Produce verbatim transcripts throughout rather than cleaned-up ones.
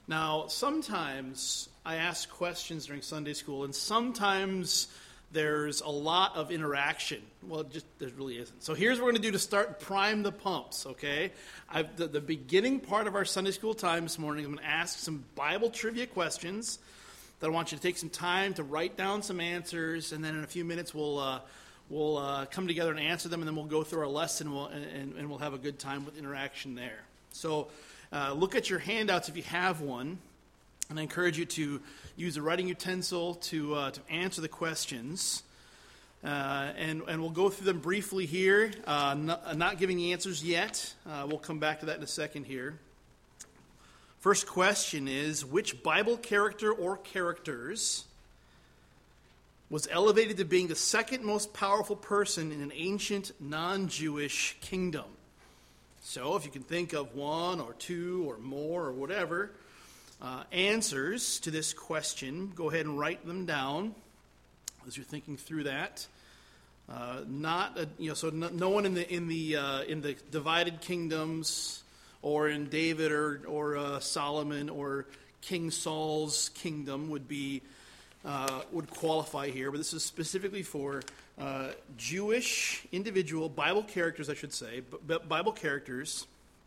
Now, sometimes I ask questions during Sunday school, and sometimes there's a lot of interaction. Well, just there really isn't. So here's what we're going to do to start prime the pumps, okay? I've, the, the beginning part of our Sunday school time this morning, I'm going to ask some Bible trivia questions that I want you to take some time to write down some answers, and then in a few minutes we'll uh, we'll uh, come together and answer them, and then we'll go through our lesson, we'll, and, and we'll have a good time with interaction there. So uh, look at your handouts if you have one. And I encourage you to use a writing utensil to uh, to answer the questions. Uh, and, and we'll go through them briefly here, uh, not, not giving the answers yet. Uh, we'll come back to that in a second here. First question is, which Bible character or characters was elevated to being the second most powerful person in an ancient non-Jewish kingdom? So if you can think of one or two or more or whatever, Uh, answers to this question, go ahead and write them down as you're thinking through that. Uh, not a, you know, so no, no one in the in the uh, in the divided kingdoms, or in David or or uh, Solomon or King Saul's kingdom would be uh, would qualify here. But this is specifically for uh, Jewish individual Bible characters, I should say, but Bible characters.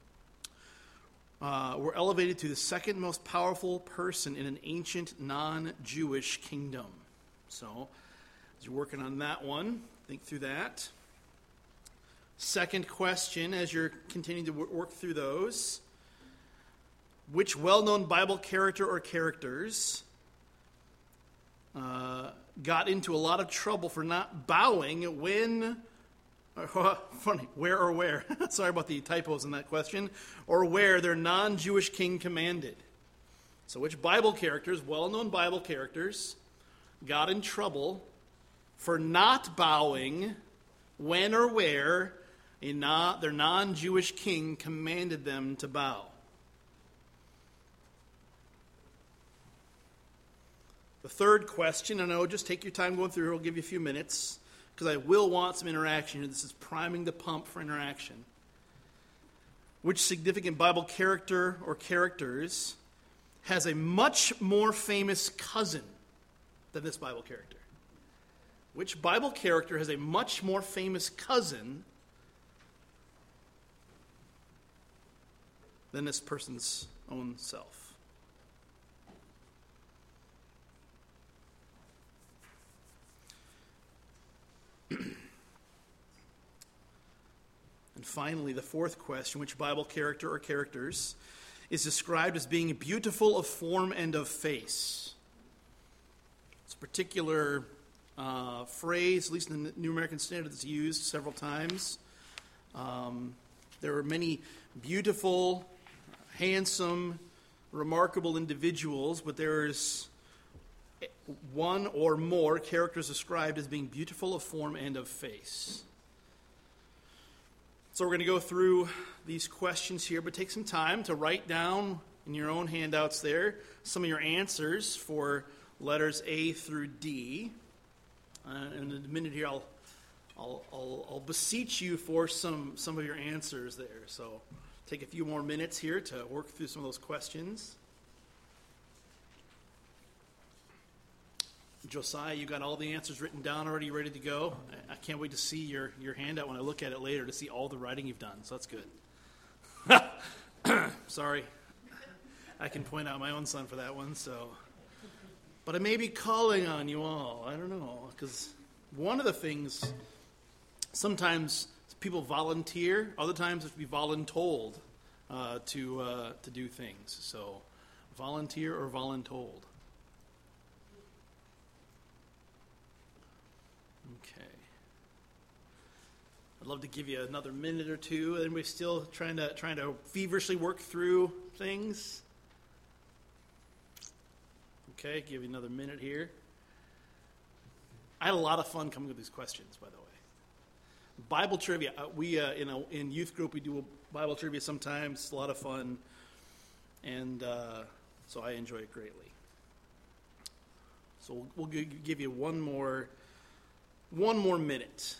Uh, were elevated to the second most powerful person in an ancient non-Jewish kingdom. So, as you're working on that one, think through that. Second question, as you're continuing to work through those, which well-known Bible character or characters uh, got into a lot of trouble for not bowing when... Uh, funny, where or where? Sorry about the typos in that question. Or where their non-Jewish king commanded. So which Bible characters, well-known Bible characters, got in trouble for not bowing when or where a non, their non-Jewish king commanded them to bow? The third question, I know, just take your time going through. I'll give you a few minutes, because I will want some interaction. This is priming the pump for interaction. Which significant Bible character or characters has a much more famous cousin than this Bible character? Which Bible character has a much more famous cousin than this person's own self? And finally, the fourth question, which Bible character or characters is described as being beautiful of form and of face? It's a particular uh, phrase, at least in the New American Standard, that's used several times. Um, there are many beautiful, handsome, remarkable individuals, but there's one or more characters described as being beautiful of form and of face. So we're going to go through these questions here, but take some time to write down in your own handouts there some of your answers for letters A through D. Uh, in a minute here, I'll, I'll, I'll, I'll beseech you for some, some of your answers there. So take a few more minutes here to work through some of those questions. Josiah, you got all the answers written down already, ready to go? I can't wait to see your, your handout when I look at it later to see all the writing you've done, so that's good. Sorry. I can point out my own son for that one, so. But I may be calling on you all. I don't know, because one of the things, sometimes people volunteer, other times it's be voluntold uh, to, uh, to do things. So volunteer or voluntold. Okay. I'd love to give you another minute or two. And we're still trying to trying to feverishly work through things. Okay, give you another minute here. I had a lot of fun coming up with these questions, by the way. Bible trivia. Uh, we uh, in a in youth group we do a Bible trivia sometimes. It's a lot of fun, and uh, so I enjoy it greatly. So we'll, we'll g- give you one more. One more minute.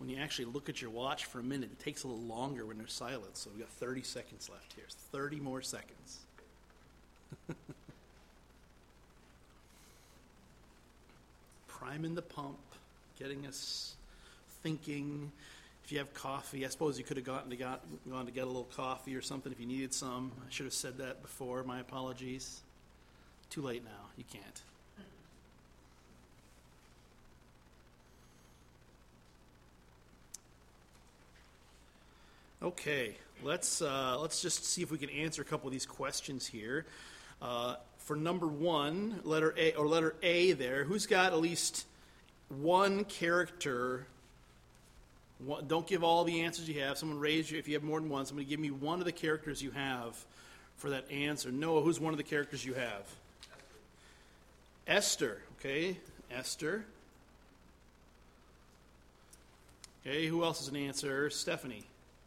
when you actually look at your watch for a minute, it takes a little longer when there's silence. So we've got thirty seconds left here. thirty more seconds. Priming the pump, getting us thinking. If you have coffee, I suppose you could have gotten to got, gone to get a little coffee or something if you needed some. I should have said that before. My apologies. Too late now. You can't. Okay, let's uh, let's just see if we can answer a couple of these questions here. Uh, for number one, letter A or letter A there, who's got at least one character? One, don't give all the answers you have. Someone raise you if you have more than one. Somebody give me one of the characters you have for that answer. Noah, who's one of the characters you have? Esther. Esther. Okay, Esther. Okay, who else is an answer? Stephanie.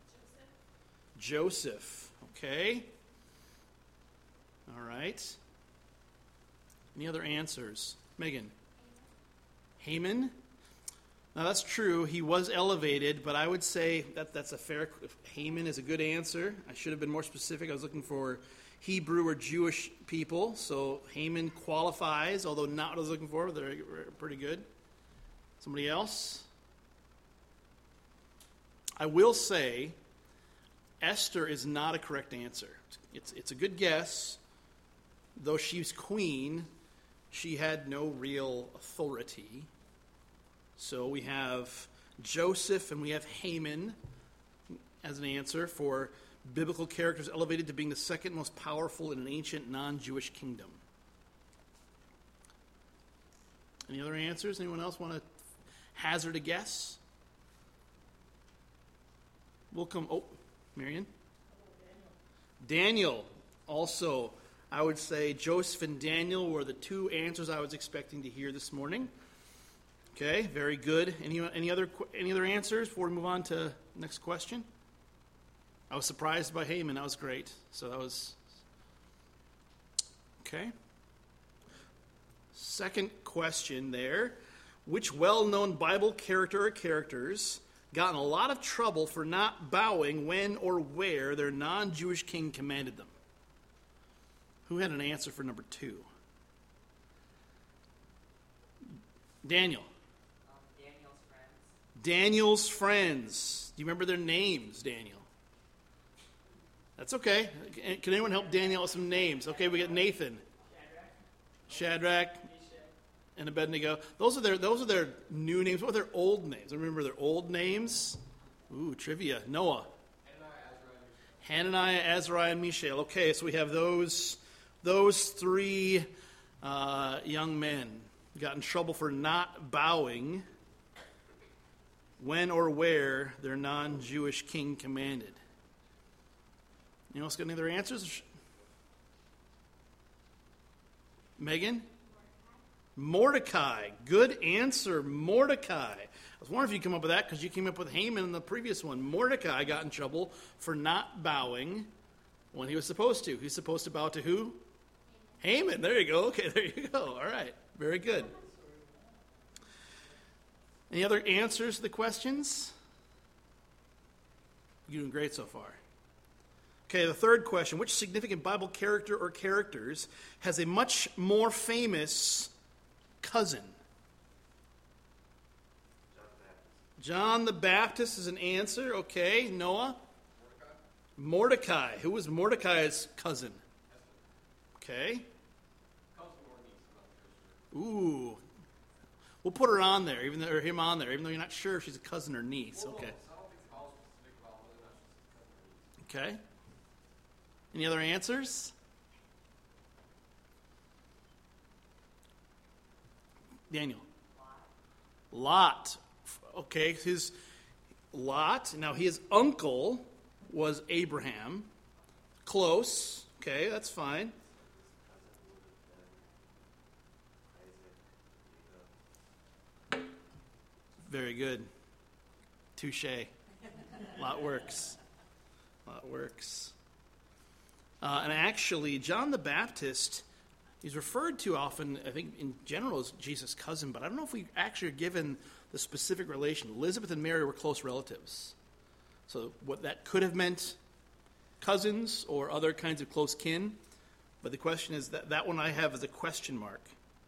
Joseph. Okay. All right. Any other answers? Megan. Haman. Haman. Now that's true. He was elevated, but I would say that that's a fair. Haman is a good answer. I should have been more specific. I was looking for Hebrew or Jewish people, so Haman qualifies, although not what I was looking for. They're pretty good. Somebody else? I will say Esther is not a correct answer. It's, it's a good guess. Though she's queen, she had no real authority. So we have Joseph and we have Haman as an answer for biblical characters elevated to being the second most powerful in an ancient non-Jewish kingdom. Any other answers? Anyone else want to hazard a guess? We'll come... Oh. Marion? Daniel. Also, I would say Joseph and Daniel were the two answers I was expecting to hear this morning. Okay, very good. Any any other any other answers before we move on to the next question? I was surprised by Haman. That was great. So that was okay. Second question there. Which well-known Bible character or characters got in a lot of trouble for not bowing when or where their non-Jewish king commanded them? Who had an answer for number two? Daniel. Um, Daniel's friends. Daniel's friends. Do you remember their names, Daniel? That's okay. Can anyone help Daniel with some names? Okay, we got Nathan. Shadrach. Shadrach. And Abednego. Those are their those are their new names. What are their old names? I remember their old names. Ooh, trivia. Noah. Hananiah, Azariah, and Mishael. Okay, so we have those those three uh, young men got in trouble for not bowing when or where their non-Jewish king commanded. Anyone else got any other answers? Megan? Mordecai. Good answer, Mordecai. I was wondering if you come up with that because you came up with Haman in the previous one. Mordecai got in trouble for not bowing when he was supposed to. He's supposed to bow to who? Haman. There you go. Okay, there you go. All right. Very good. Any other answers to the questions? You're doing great so far. Okay, the third question. Which significant Bible character or characters has a much more famous cousin? John the Baptist is an answer. Okay, Noah? Mordecai. Mordecai. Who was Mordecai's cousin? Okay. Ooh. We'll put her on there, even though, or him on there, even though you're not sure if she's a cousin or niece. Okay. Okay. Any other answers? Daniel. Lot. Okay, his Lot. Now his uncle was Abraham. Close. Okay, that's fine. Very good. Touche. Lot works. Lot works. Uh, and actually, John the Baptist He's referred to often, I think, in general as Jesus' cousin, but I don't know if we actually are given the specific relation. Elizabeth and Mary were close relatives. So what that could have meant, cousins or other kinds of close kin. But the question is, that, that one I have as a question mark.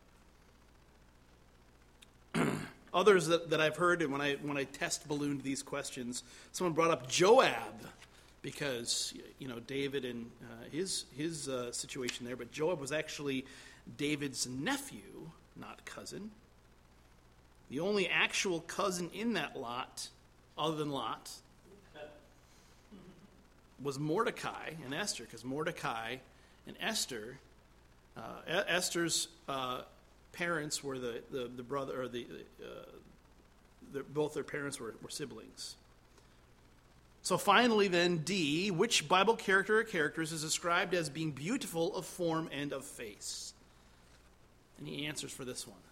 Others that, that I've heard, and when I when I test ballooned these questions, someone brought up Joab, because, you know, David and uh, his his uh, situation there, but Joab was actually David's nephew, not cousin. The only actual cousin in that lot, other than Lot, was Mordecai and Esther, because Mordecai and Esther, uh, Esther's uh, parents were the, the, the brother, or the, uh, the both their parents were, were siblings. So finally then, D, which Bible character or characters is described as being beautiful of form and of face? Any answers for this one?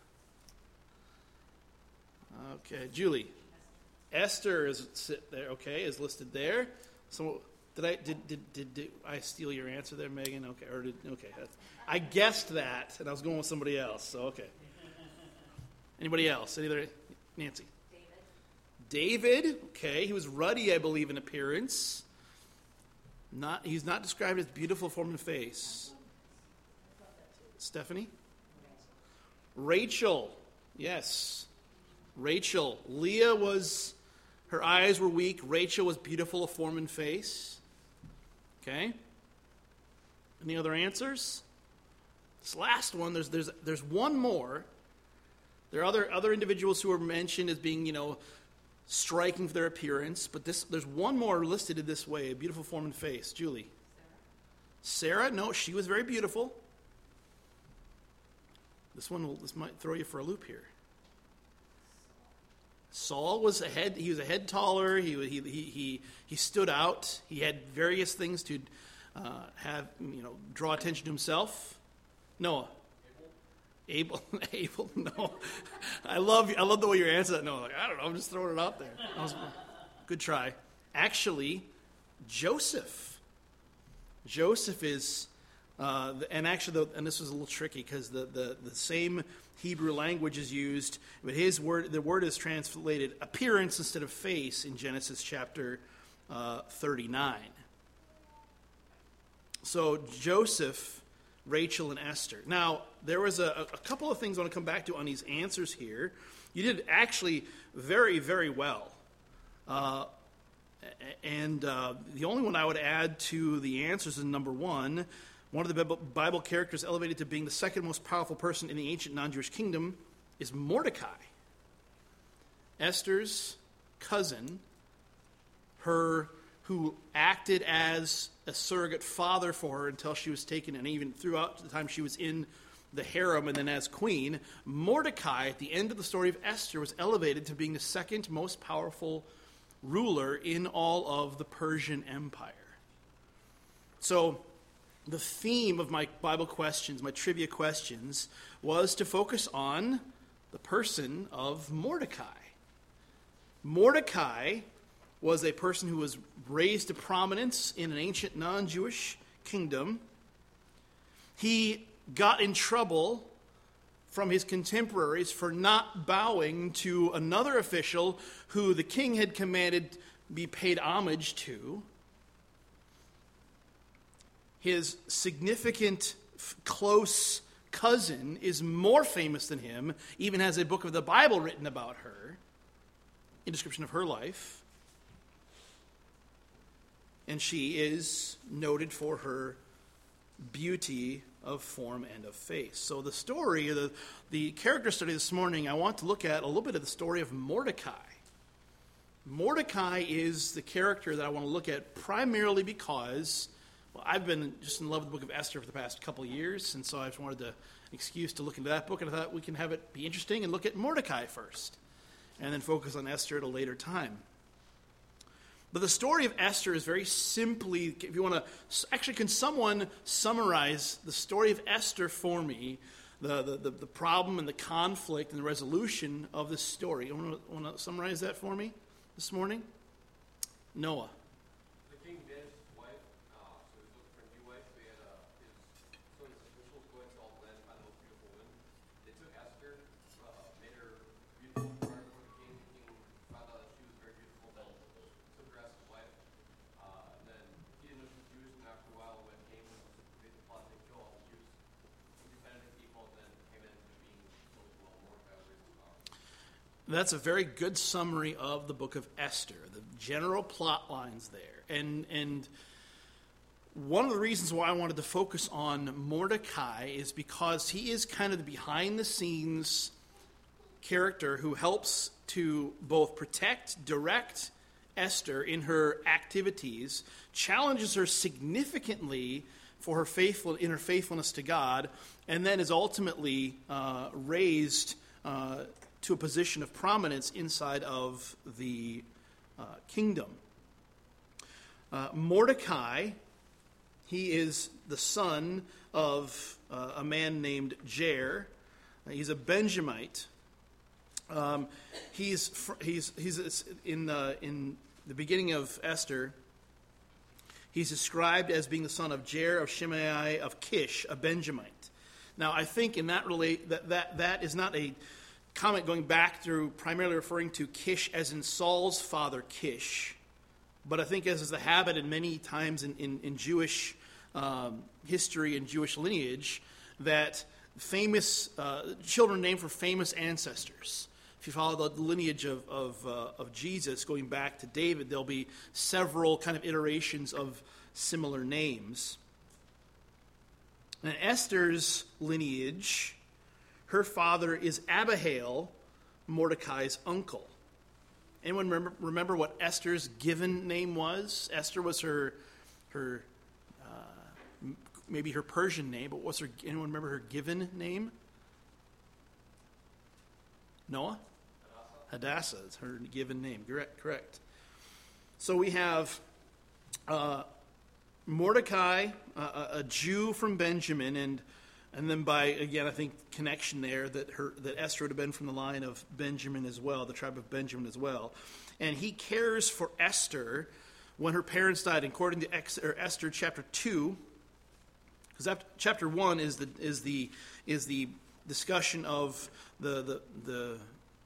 Okay, Julie. Esther is sit there, okay, is listed there. So did I did did did, did I steal your answer there, Megan? Okay, or did okay. I guessed that, and I was going with somebody else. So okay. Anybody else? Any other? Nancy. David. David. Okay, he was ruddy, I believe, in appearance. Not he's not described as beautiful form and face. Stephanie. Rachel. Yes. Rachel. Leah was, her eyes were weak. Rachel was beautiful of form and face. Okay. Any other answers? This last one, there's there's there's one more. There are other other individuals who are mentioned as being, you know, striking for their appearance, but this there's one more listed in this way, a beautiful form and face. Julie. Sarah. Sarah, no, she was very beautiful. This one will, this might throw you for a loop here. Saul was a head, he was a head taller, he, he, he, he, he stood out, he had various things to uh, have, you know, draw attention to himself. Noah. Abel. Abel, no. I love I love the way you answer that. No, like, I don't know, I'm just throwing it out there. That was, good try. Actually, Joseph. Joseph is, uh, and actually, the, and this was a little tricky because the, the, the same Hebrew language is used, but his word, the word is translated appearance instead of face in Genesis chapter uh, thirty-nine. So Joseph, Rachel, and Esther. Now, there was a, a couple of things I want to come back to on these answers here. You did actually very, very well. Uh, and uh, the only one I would add to the answers is number one. One of the Bible characters elevated to being the second most powerful person in the ancient non-Jewish kingdom is Mordecai. Esther's cousin, her who acted as a surrogate father for her until she was taken, and even throughout the time she was in the harem and then as queen, Mordecai, at the end of the story of Esther, was elevated to being the second most powerful ruler in all of the Persian Empire. So the theme of my Bible questions, my trivia questions, was to focus on the person of Mordecai. Mordecai was a person who was raised to prominence in an ancient non-Jewish kingdom. He got in trouble from his contemporaries for not bowing to another official who the king had commanded be paid homage to. His significant, close cousin is more famous than him, even has a book of the Bible written about her, a description of her life. And she is noted for her beauty of form and of face. So the story, the, the character study this morning, I want to look at a little bit of the story of Mordecai. Mordecai is the character that I want to look at primarily because, well, I've been just in love with the book of Esther for the past couple of years, and so I just wanted to, an excuse to look into that book, and I thought we can have it be interesting and look at Mordecai first, and then focus on Esther at a later time. But the story of Esther is very simply, if you want to, actually, can someone summarize the story of Esther for me, the, the, the, the problem and the conflict and the resolution of this story? You want to, want to summarize that for me this morning? Noah. The king dead, his wife, uh, so he was looking for a new wife, so he had uh, his, so his officials go into all the That's a very good summary of the book of Esther, the general plot lines there. And and one of the reasons why I wanted to focus on Mordecai is because he is kind of the behind-the-scenes character who helps to both protect, direct Esther in her activities, challenges her significantly for her faithful in her faithfulness to God, and then is ultimately uh, raised uh, to a position of prominence inside of the uh, kingdom. Uh, Mordecai, he is the son of uh, a man named Jair. He's a Benjamite. Um, he's he's he's in the in the beginning of Esther. He's described as being the son of Jair, of Shimei, of Kish, a Benjamite. Now, I think in that relate that that that is not a comment going back through primarily referring to Kish as in Saul's father Kish, but I think as is the habit in many times in in, in Jewish um, history and Jewish lineage, that famous uh, children named for famous ancestors. If you follow the lineage of of, uh, of Jesus going back to David, there'll be several kind of iterations of similar names. And Esther's lineage, her father is Abihail, Mordecai's uncle. Anyone remember, remember what Esther's given name was? Esther was her her uh, maybe her Persian name, but what's her? Anyone remember her given name? Noah? Hadassah is her given name. Correct. Correct. So we have uh, Mordecai, uh, a Jew from Benjamin, and and then by again I think connection there that her that Esther would have been from the line of Benjamin as well, the tribe of Benjamin as well, and he cares for Esther when her parents died. According to Ex, or Esther chapter two, because chapter one is the is the is the discussion of the the the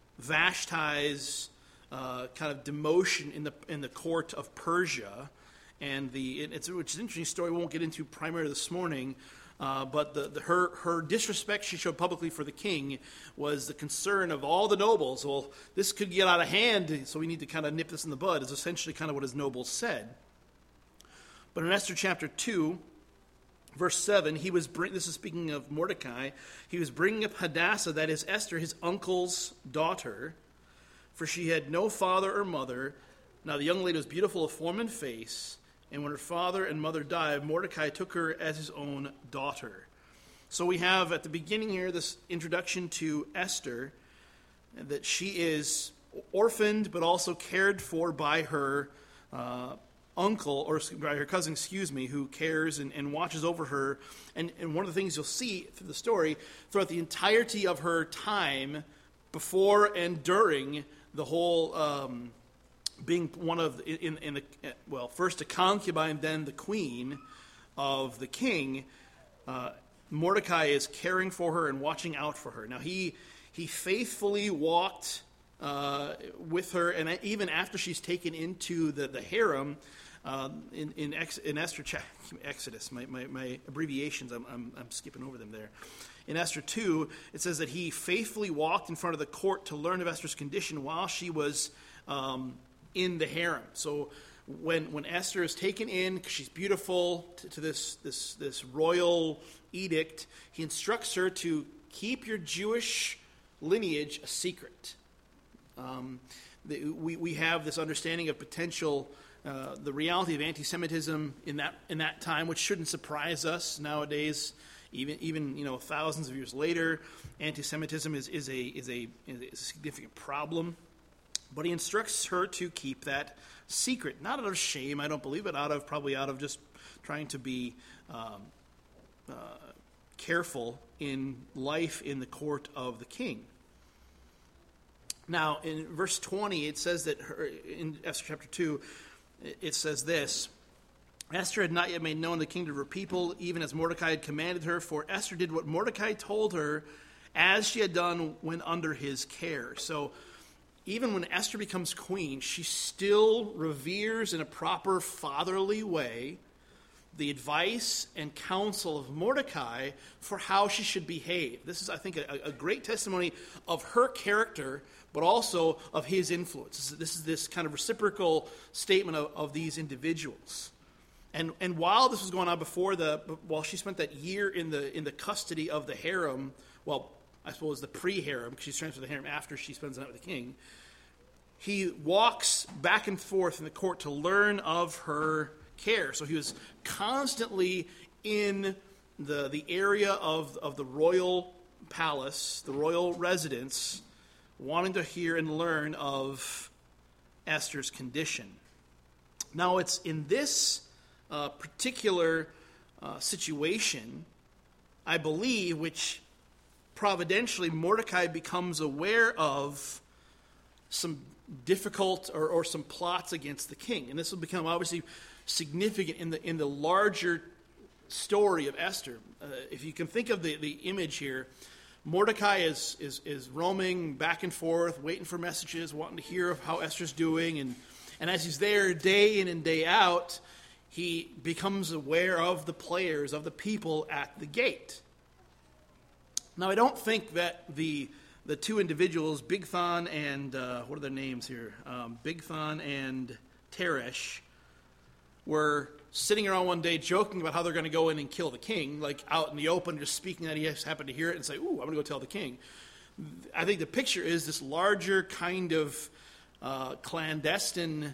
Vashti's uh, kind of demotion in the in the court of Persia, and the it, it's which is an interesting story we won't get into primarily this morning, uh, but the, the her her disrespect she showed publicly for the king was the concern of all the nobles. Well, this could get out of hand, so we need to kind of nip this in the bud. Is essentially kind of what his nobles said. But in Esther chapter two, verse seven, he was bring, this is speaking of Mordecai, he was bringing up Hadassah, that is Esther, his uncle's daughter, for she had no father or mother. Now the young lady was beautiful of form and face, and when her father and mother died, Mordecai took her as his own daughter. So we have at the beginning here this introduction to Esther, that she is orphaned but also cared for by her uh uncle, or by her cousin, excuse me, who cares and, and watches over her. And, and one of the things you'll see through the story, throughout the entirety of her time, before and during the whole um, being one of, in, in the well, first a concubine, then the queen of the king, uh, Mordecai is caring for her and watching out for her. Now, he, he faithfully walked uh, with her, and even after she's taken into the, the harem, Uh, in in, Ex, in Esther Exodus, my, my, my abbreviations, I'm, I'm I'm skipping over them there. In Esther two, it says that he faithfully walked in front of the court to learn of Esther's condition while she was um, in the harem. So when when Esther is taken in, because she's beautiful, to, to this this this royal edict, he instructs her to keep your Jewish lineage a secret. Um, the, we we have this understanding of potential. Uh, the reality of anti-Semitism in that in that time, which shouldn't surprise us nowadays, even even you know thousands of years later, anti-Semitism is is a is a, is a significant problem. But he instructs her to keep that secret, not out of shame, I don't believe, but out of probably out of just trying to be um, uh, careful in life in the court of the king. Now, in verse twenty, it says that her, in Esther chapter two. It says this: Esther had not yet made known the kingdom of her people, even as Mordecai had commanded her, for Esther did what Mordecai told her, as she had done when under his care. So even when Esther becomes queen, she still reveres in a proper fatherly way the advice and counsel of Mordecai for how she should behave. This is, I think, a, a great testimony of her character, but also of his influence. This is this, is this kind of reciprocal statement of, of these individuals. And and while this was going on before the, while she spent that year in the in the custody of the harem, well, I suppose the pre-harem, because she's transferred to the harem after she spends the night with the king, he walks back and forth in the court to learn of her care. So he was constantly in the the area of, of the royal palace, the royal residence, wanting to hear and learn of Esther's condition. Now, it's in this uh, particular uh, situation, I believe, which providentially Mordecai becomes aware of some difficult or, or some plots against the king. And this will become obviously significant in the in the larger story of Esther. Uh, if you can think of the, the image here, Mordecai is, is is roaming back and forth, waiting for messages, wanting to hear of how Esther's doing, and, and as he's there day in and day out, he becomes aware of the players, of the people at the gate. Now, I don't think that the the two individuals, Bigthan and, uh, what are their names here? Um, Bigthan and Teresh, were sitting around one day joking about how they're going to go in and kill the king, like out in the open, just speaking that he just happened to hear it and say, ooh, I'm going to go tell the king. I think the picture is this larger kind of uh, clandestine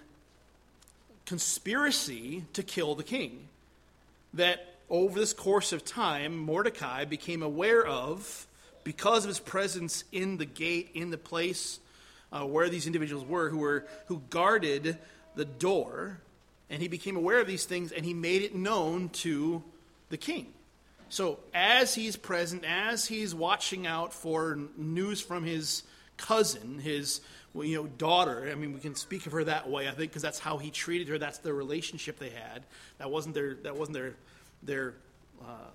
conspiracy to kill the king that over this course of time, Mordecai became aware of because of his presence in the gate, in the place uh, where these individuals were, who were who guarded the door. And he became aware of these things, and he made it known to the king. So as he's present, as he's watching out for news from his cousin, his well, you know daughter, I mean, we can speak of her that way, I think, because that's how he treated her. That's the relationship they had. That wasn't their that wasn't their their uh,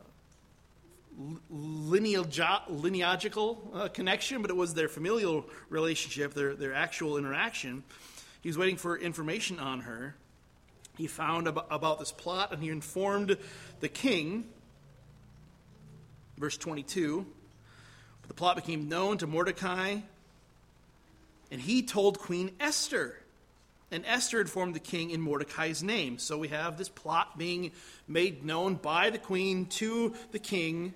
lineage, lineagical uh, connection, but it was their familial relationship, their their actual interaction. He was waiting for information on her. He found about, about this plot, and he informed the king. Verse twenty-two, the plot became known to Mordecai, and he told Queen Esther. And Esther informed the king in Mordecai's name. So we have this plot being made known by the queen to the king.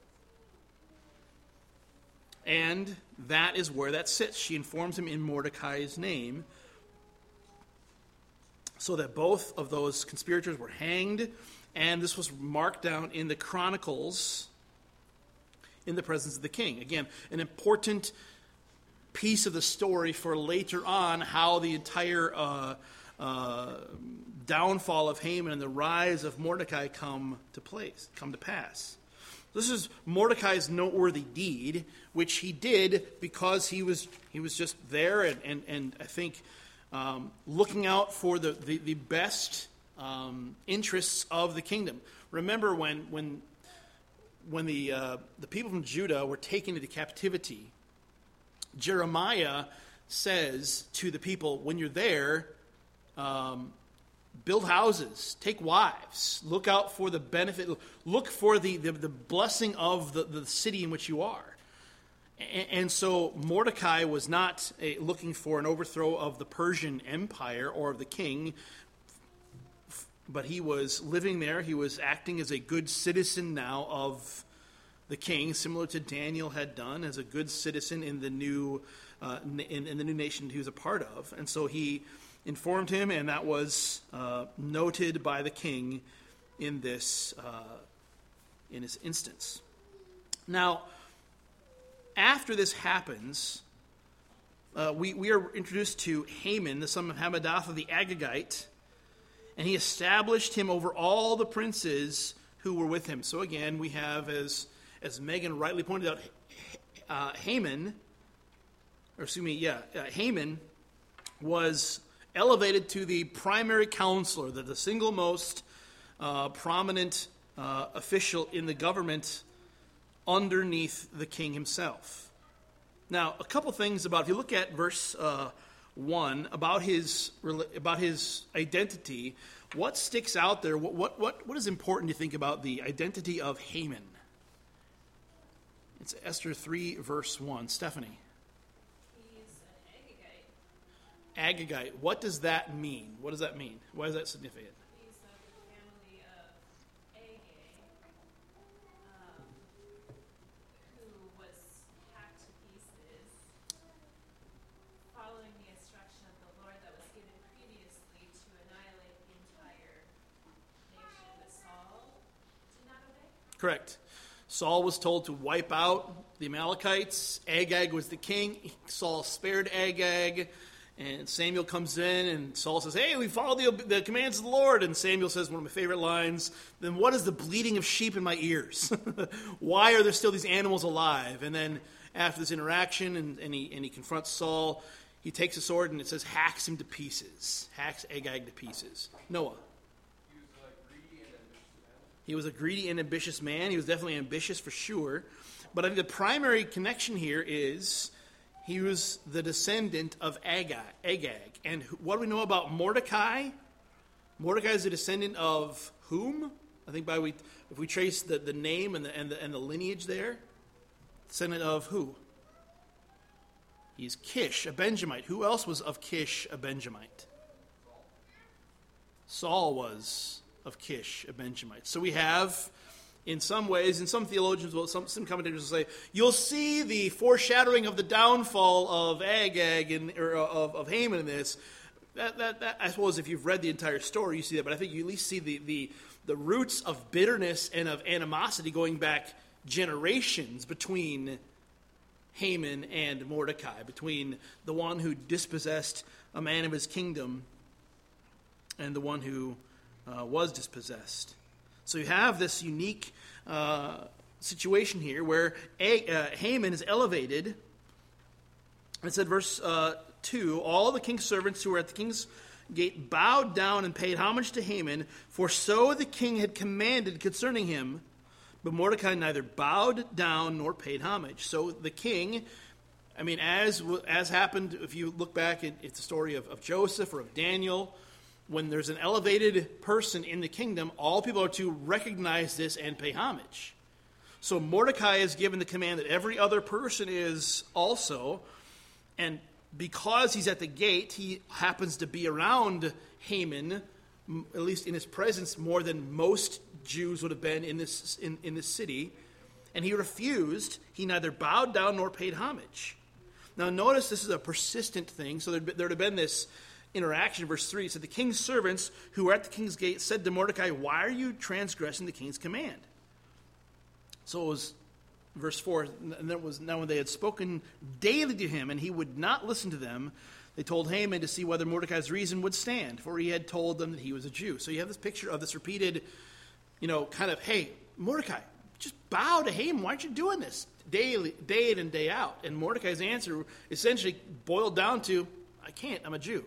And that is where that sits. She informs him in Mordecai's name, so that both of those conspirators were hanged, and this was marked down in the Chronicles in the presence of the king. Again, an important piece of the story for later on, how the entire uh, uh, downfall of Haman and the rise of Mordecai come to place, come to pass. This is Mordecai's noteworthy deed, which he did because he was he was just there, and and, and I think um, looking out for the the, the best um, interests of the kingdom. Remember when when when the uh, the people from Judah were taken into captivity, Jeremiah says to the people, when you're there, um, build houses, take wives, look out for the benefit, look for the, the, the blessing of the, the city in which you are. And, and so Mordecai was not a, looking for an overthrow of the Persian Empire or of the king, but he was living there. He was acting as a good citizen now of the king, similar to Daniel had done as a good citizen in the new uh, in, in the new nation he was a part of. And so he informed him, and that was uh, noted by the king in this uh, in this instance. Now, after this happens, uh, we we are introduced to Haman, the son of Hammedatha the Agagite, and he established him over all the princes who were with him. So again, we have, as as Megan rightly pointed out, uh, Haman, or excuse me, yeah, uh, Haman was elevated to the primary counselor, the, the single most uh, prominent uh, official in the government underneath the king himself. Now, a couple things about, if you look at verse uh, one, about his about his identity, what sticks out there? What what what, what is important to think about the identity of Haman? It's Esther three, verse one. Stephanie. He's an Agagite. Agagite. What does that mean? What does that mean? Why is that significant? He's of the family of Agag, um, who was hacked to pieces following the instruction of the Lord that was given previously to annihilate the entire nation. But Saul did not obey? Correct. Saul was told to wipe out the Amalekites. Agag was the king. Saul spared Agag. And Samuel comes in and Saul says, hey, we follow the, the commands of the Lord. And Samuel says one of my favorite lines, then what is the bleating of sheep in my ears? Why are there still these animals alive? And then after this interaction and, and, he, and he confronts Saul, he takes a sword and it says hacks him to pieces. Hacks Agag to pieces. Noah. He was a greedy and ambitious man. He was definitely ambitious for sure. But I think the primary connection here is he was the descendant of Agag. Agag. And what do we know about Mordecai? Mordecai is a descendant of whom? I think by we, if we trace the, the name and the, and the and the lineage there, descendant of who? He's Kish, a Benjamite. Who else was of Kish, a Benjamite? Saul was of Kish, a Benjamite. So we have, in some ways, and some theologians will, some, some commentators will say, you'll see the foreshadowing of the downfall of Agag and or of, of Haman in this. That, that, that, I suppose if you've read the entire story, you see that. But I think you at least see the, the, the roots of bitterness and of animosity going back generations between Haman and Mordecai, between the one who dispossessed a man of his kingdom and the one who Uh, was dispossessed. So you have this unique uh, situation here where A- uh, Haman is elevated. It said, verse uh, two, all the king's servants who were at the king's gate bowed down and paid homage to Haman, for so the king had commanded concerning him. But Mordecai neither bowed down nor paid homage. So the king, I mean, as as happened, if you look back at, at the story of, of Joseph or of Daniel, when there's an elevated person in the kingdom, all people are to recognize this and pay homage. So Mordecai is given the command that every other person is also, and because he's at the gate, he happens to be around Haman, at least in his presence, more than most Jews would have been in this in, in this city, and he refused. He neither bowed down nor paid homage. Now notice this is a persistent thing, so there would have been this interaction. Verse three said, the king's servants who were at the king's gate said to Mordecai, why are you transgressing the king's command? So it was, verse four, and that was, now when they had spoken daily to him and he would not listen to them, they told Haman to see whether Mordecai's reason would stand, for he had told them that he was a Jew. So you have this picture of this repeated, you know, kind of, hey, Mordecai, just bow to Haman. Why aren't you doing this daily, day in and day out? And Mordecai's answer essentially boiled down to, I can't, I'm a Jew.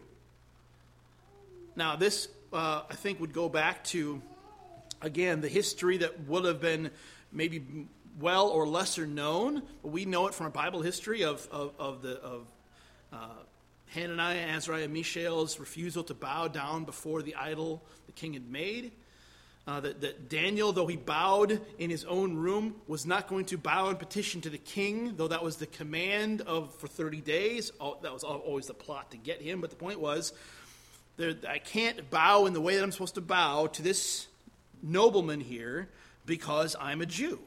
Now, this, uh, I think, would go back to, again, the history that would have been maybe well or lesser known, but we know it from our Bible history of, of, of the of uh, Hananiah, Azariah, Mishael's refusal to bow down before the idol the king had made. Uh, that, that Daniel, though he bowed in his own room, was not going to bow and petition to the king, though that was the command of for thirty days. Oh, that was always the plot to get him, but the point was, There, I can't bow in the way that I'm supposed to bow to this nobleman here because I'm a Jew.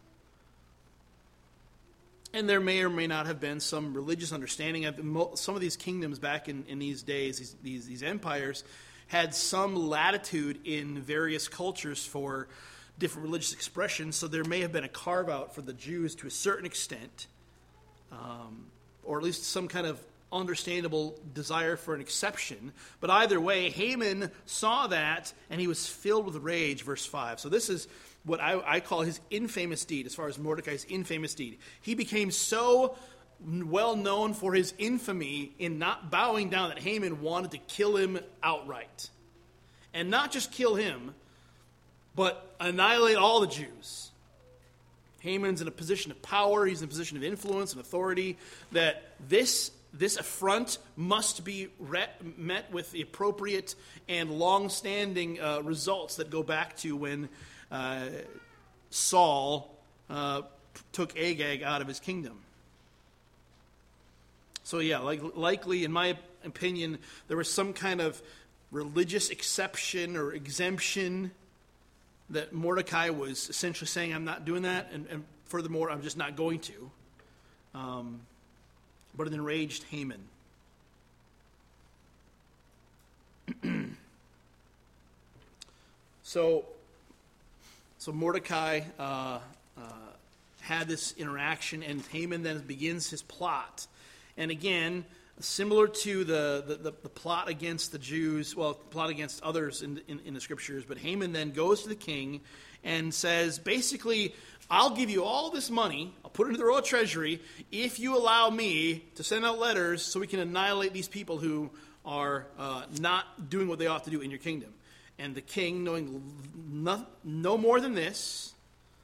And there may or may not have been some religious understanding of some of these kingdoms back in, in these days, these, these, these empires, had some latitude in various cultures for different religious expressions, so there may have been a carve-out for the Jews to a certain extent, um, or at least some kind of understandable desire for an exception. But either way, Haman saw that, and he was filled with rage, verse five. So this is what I, I call his infamous deed, as far as Mordecai's infamous deed. He became so well known for his infamy in not bowing down that Haman wanted to kill him outright. And not just kill him, but annihilate all the Jews. Haman's in a position of power, he's in a position of influence and authority, that this this affront must be re- met with the appropriate and long-standing uh, results that go back to when uh, Saul uh, took Agag out of his kingdom. So yeah, like, likely, in my opinion, there was some kind of religious exception or exemption that Mordecai was essentially saying, I'm not doing that, and, and furthermore, I'm just not going to. Um, but it enraged Haman. so, so Mordecai uh, uh, had this interaction, and Haman then begins his plot. And again, similar to the, the, the, the plot against the Jews, well, plot against others in, in, in the scriptures, but Haman then goes to the king and says, basically, I'll give you all this money, I'll put it into the royal treasury, if you allow me to send out letters so we can annihilate these people who are uh, not doing what they ought to do in your kingdom. And the king, knowing no, no more than this,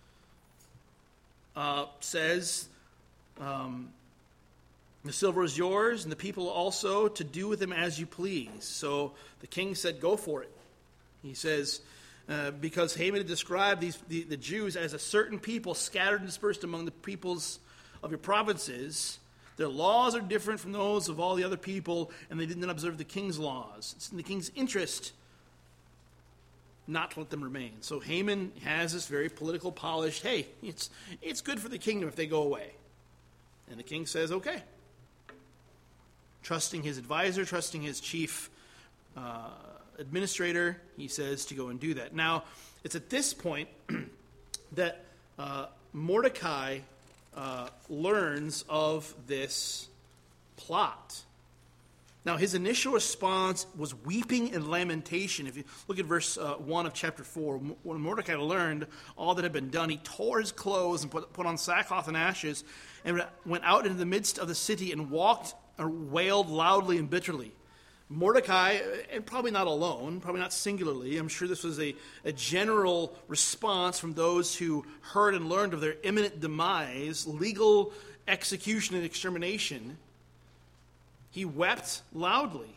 uh, says, um, the silver is yours, and the people also, to do with them as you please. So the king said, go for it. He says, uh, because Haman had described these, the, the Jews as a certain people scattered and dispersed among the peoples of your provinces. Their laws are different from those of all the other people, and they did not observe the king's laws. It's in the king's interest not to let them remain. So Haman has this very political polished, hey, it's, it's good for the kingdom if they go away. And the king says, okay. Trusting his advisor, trusting his chief uh, administrator, he says to go and do that. Now, it's at this point that uh, Mordecai uh, learns of this plot. Now, his initial response was weeping and lamentation. If you look at verse uh, one of chapter four, when Mordecai learned all that had been done, he tore his clothes and put, put on sackcloth and ashes and went out into the midst of the city and walked or wailed loudly and bitterly. Mordecai, and probably not alone, probably not singularly, I'm sure this was a, a general response from those who heard and learned of their imminent demise, legal execution and extermination. He wept loudly.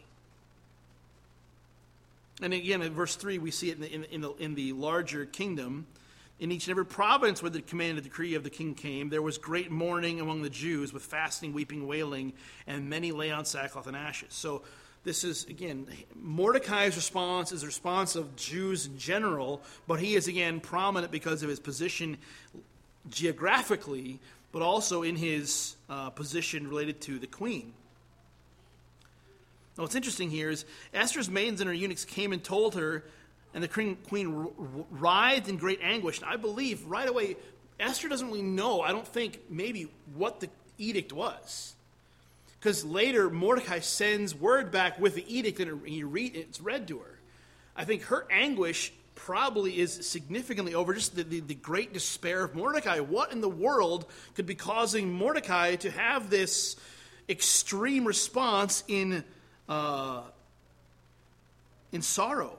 And again, in verse three, we see it in the, in, in, the, in the larger kingdom. In each and every province where the command and decree of the king came, there was great mourning among the Jews with fasting, weeping, wailing, and many lay on sackcloth and ashes. So this is, again, Mordecai's response is the response of Jews in general, but he is, again, prominent because of his position geographically, but also in his uh, position related to the queen. Now, what's interesting here is Esther's maidens and her eunuchs came and told her, and the queen writhed in great anguish. Now, I believe right away, Esther doesn't really know, I don't think, maybe what the edict was. Because later, Mordecai sends word back with the edict, and he read, it's read to her. I think her anguish probably is significantly over just the, the, the great despair of Mordecai. What in the world could be causing Mordecai to have this extreme response in, uh, in sorrow?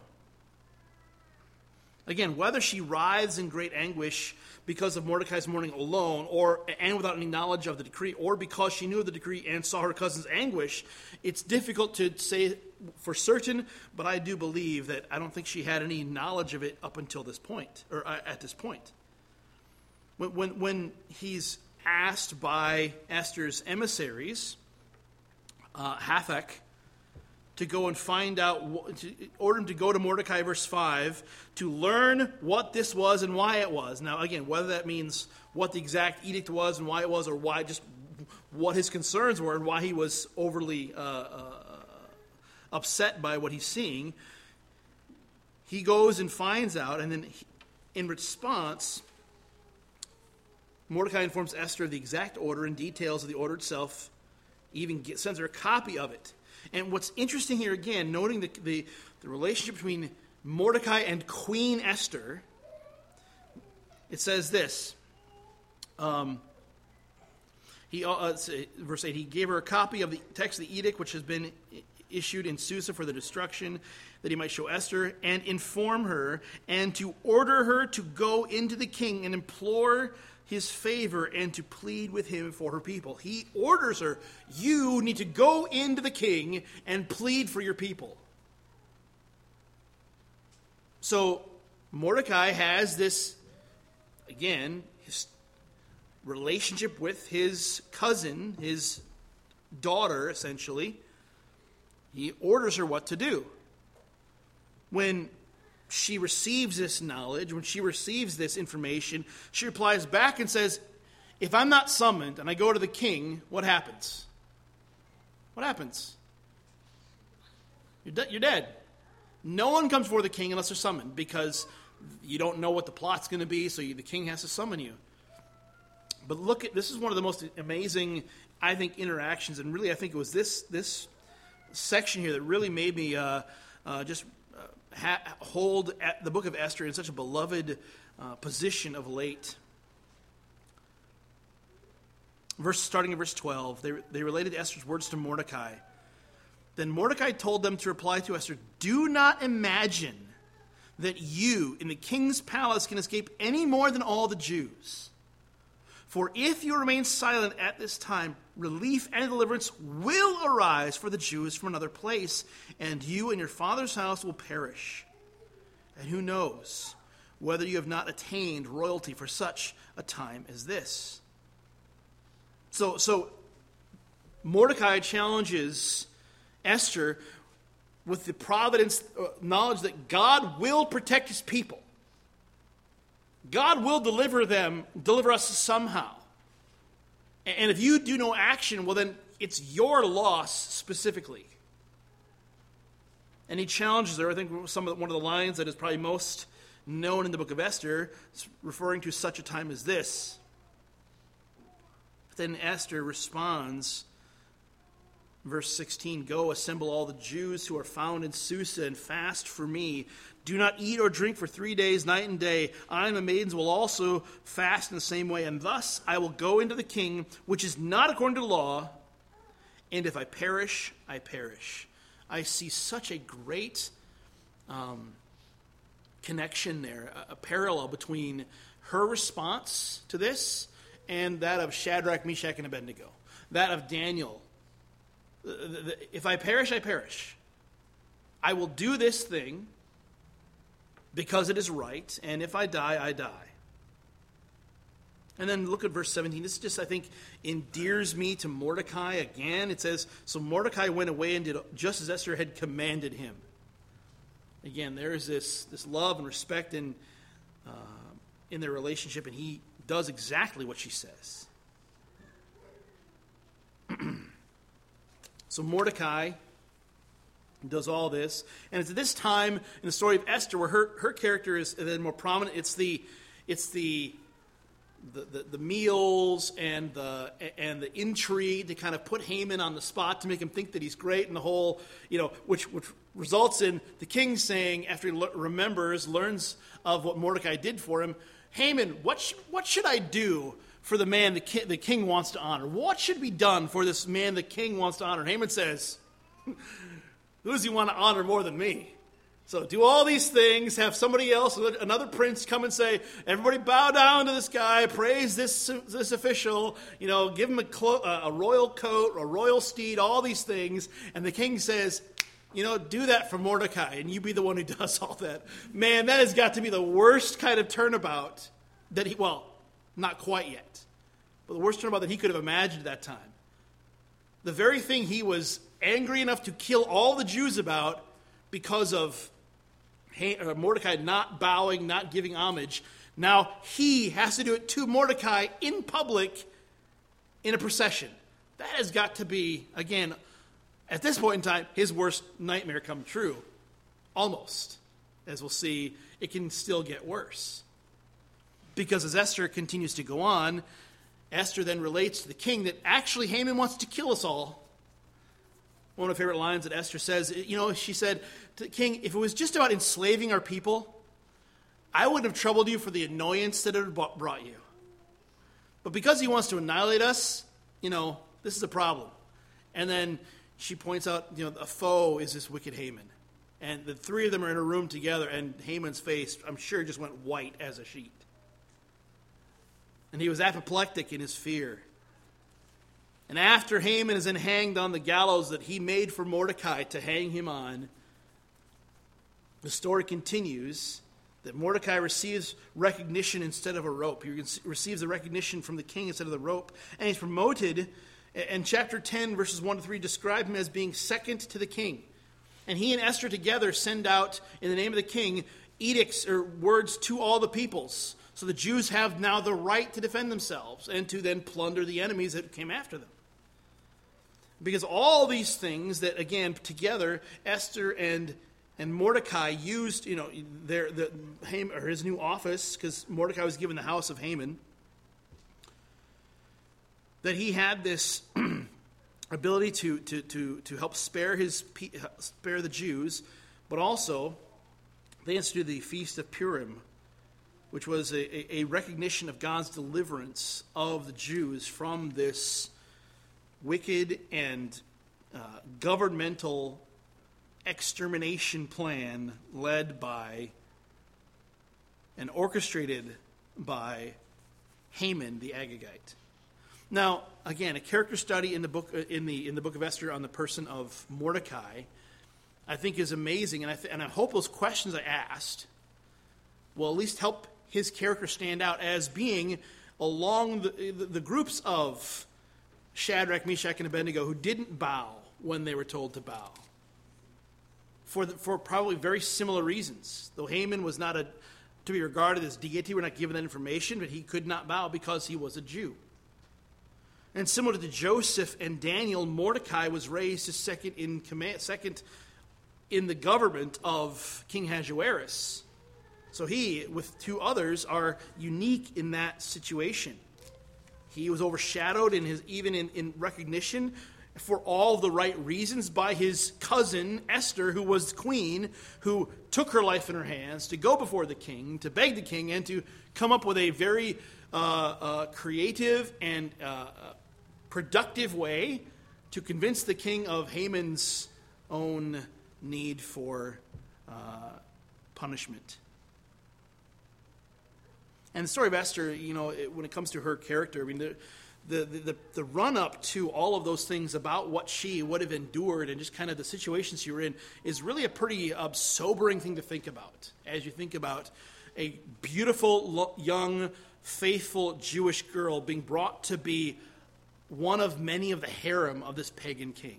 Again, whether she writhes in great anguish because of Mordecai's mourning alone, or and without any knowledge of the decree, or because she knew of the decree and saw her cousin's anguish, it's difficult to say for certain, but I do believe that I don't think she had any knowledge of it up until this point, or uh, at this point. When, when, when he's asked by Esther's emissaries, uh, Hathach, to go and find out, to order him to go to Mordecai, verse five, to learn what this was and why it was. Now, again, whether that means what the exact edict was and why it was, or why just what his concerns were and why he was overly uh, uh, upset by what he's seeing, he goes and finds out, and then he, in response, Mordecai informs Esther of the exact order and details of the order itself, even get, sends her a copy of it. And what's interesting here, again, noting the, the, the relationship between Mordecai and Queen Esther, it says this. Um, he, uh, verse eight, he gave her a copy of the text of the edict which has been issued in Susa for the destruction, that he might show Esther and inform her, and to order her to go into the king and implore his favor and to plead with him for her people. He orders her, you need to go into the king and plead for your people. So Mordecai has this, again, his relationship with his cousin, his daughter, essentially. He orders her what to do. When she receives this knowledge, when she receives this information, she replies back and says, if I'm not summoned and I go to the king, what happens? What happens? You're, de- you're dead. No one comes before the king unless they're summoned, because you don't know what the plot's going to be, so you, the king has to summon you. But look at, this is one of the most amazing, I think, interactions, and really I think it was this this section here that really made me uh, uh, just uh, ha- hold at the book of Esther in such a beloved uh, position of late. Verse starting in verse twelve, they, they related Esther's words to Mordecai. Then Mordecai told them to reply to Esther, do not imagine that you in the king's palace can escape any more than all the Jews. For if you remain silent at this time, relief and deliverance will arise for the Jews from another place, and you and your father's house will perish. And who knows whether you have not attained royalty for such a time as this. So, so Mordecai challenges Esther with the providence uh, knowledge that God will protect his people. God will deliver them, deliver us somehow. And if you do no action, well then it's your loss specifically. And he challenges her. I think some of the, one of the lines that is probably most known in the book of Esther is referring to such a time as this. But then Esther responds, verse sixteen, go assemble all the Jews who are found in Susa and fast for me. Do not eat or drink for three days, night and day. I and the maidens will also fast in the same way. And thus I will go into the king, which is not according to law. And if I perish, I perish. I see such a great um, connection there, a, a parallel between her response to this and that of Shadrach, Meshach, and Abednego. That of Daniel. If I perish, I perish. I will do this thing because it is right, and if I die, I die. And then look at verse seventeen. This just, I think, endears me to Mordecai again. It says, so Mordecai went away and did just as Esther had commanded him. Again, there is this, this love and respect in, uh, in their relationship, and he does exactly what she says. So Mordecai does all this, and it's at this time in the story of Esther where her, her character is then more prominent. It's the it's the the, the the meals and the and the intrigue to kind of put Haman on the spot to make him think that he's great, and the whole, you know, which which results in the king saying, after he le- remembers, learns of what Mordecai did for him, Haman, what sh- what should I do for the man the, ki- the king wants to honor? What should be done for this man the king wants to honor? And Haman says, who does he want to honor more than me? So do all these things, have somebody else, another prince, come and say, everybody bow down to this guy, praise this this official, you know, give him a, clo- a royal coat, a royal steed, all these things. And the king says, you know, do that for Mordecai, and you be the one who does all that. Man, that has got to be the worst kind of turnabout that he, well, not quite yet, but the worst turnabout that he could have imagined at that time. The very thing he was angry enough to kill all the Jews about because of Mordecai not bowing, not giving homage, now he has to do it to Mordecai in public in a procession. That has got to be, again, at this point in time, his worst nightmare come true. Almost. As we'll see, it can still get worse. Because as Esther continues to go on, Esther then relates to the king that actually Haman wants to kill us all. One of my favorite lines that Esther says, you know, she said to the king, if it was just about enslaving our people, I wouldn't have troubled you for the annoyance that it brought you. But because he wants to annihilate us, you know, this is a problem. And then she points out, you know, a foe is this wicked Haman. And the three of them are in a room together, and Haman's face, I'm sure, just went white as a sheet. and he was apoplectic in his fear. And after Haman is then hanged on the gallows that he made for Mordecai to hang him on, the story continues that Mordecai receives recognition instead of a rope. He receives the recognition from the king instead of the rope, and he's promoted. And chapter ten, verses one to three, describe him as being second to the king. And he and Esther together send out, in the name of the king, edicts or words to all the peoples. So the Jews have now the right to defend themselves and to then plunder the enemies that came after them. Because all these things that, again, together, Esther and and Mordecai used, you know, their the Haman, or his new office, because Mordecai was given the house of Haman, that he had this ability to, to, to, to help spare his spare the Jews, but also they instituted the Feast of Purim, which was a, a recognition of God's deliverance of the Jews from this wicked and uh, governmental extermination plan led by and orchestrated by Haman the Agagite. Now, again, a character study in the book in the in the book of Esther on the person of Mordecai, I think, is amazing, and I th- and I hope those questions I asked will at least help his character stand out as being along the the, the groups of Shadrach, Meshach, and Abednego who didn't bow when they were told to bow. For, the, for probably very similar reasons. Though Haman was not a, to be regarded as deity, we're not given that information, but he could not bow because he was a Jew. And similar to Joseph and Daniel, Mordecai was raised to second in command, second in the government of King Ahasuerus. So he, with two others, are unique in that situation. He was overshadowed in his even in, in recognition for all the right reasons by his cousin Esther, who was queen, who took her life in her hands to go before the king, to beg the king, and to come up with a very uh, uh, creative and uh, productive way to convince the king of Haman's own need for uh, punishment. And the story of Esther, you know, it, when it comes to her character, I mean, the The, the, the run-up to all of those things about what she would have endured and just kind of the situations she were in is really a pretty uh, sobering thing to think about as you think about a beautiful, lo- young, faithful Jewish girl being brought to be one of many of the harem of this pagan king.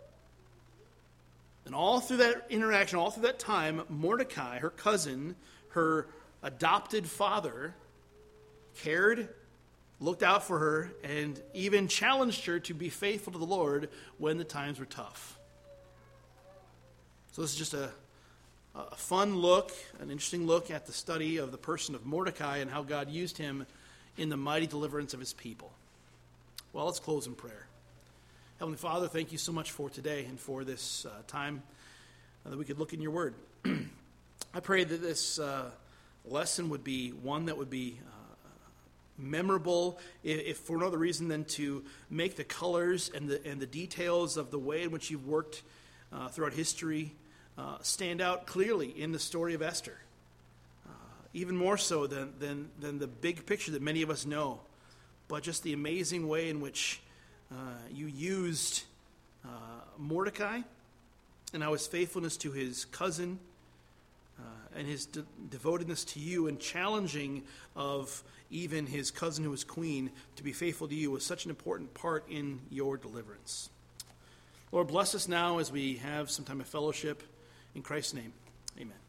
And all through that interaction, all through that time, Mordecai, her cousin, her adopted father, cared, looked out for her, and even challenged her to be faithful to the Lord when the times were tough. So this is just a, a fun look, an interesting look at the study of the person of Mordecai and how God used him in the mighty deliverance of his people. Well, let's close in prayer. Heavenly Father, thank you so much for today and for this uh, time uh, that we could look in your word. I pray that this uh, lesson would be one that would be uh, memorable, if for no other reason than to make the colors and the and the details of the way in which you've worked uh, throughout history uh, stand out clearly in the story of Esther. Uh, even more so than, than, than the big picture that many of us know, but just the amazing way in which uh, you used uh, Mordecai and how his faithfulness to his cousin uh, and his de- devotedness to you and challenging of even his cousin who was queen to be faithful to you was such an important part in your deliverance. Lord, bless us now as we have some time of fellowship. In Christ's name, amen.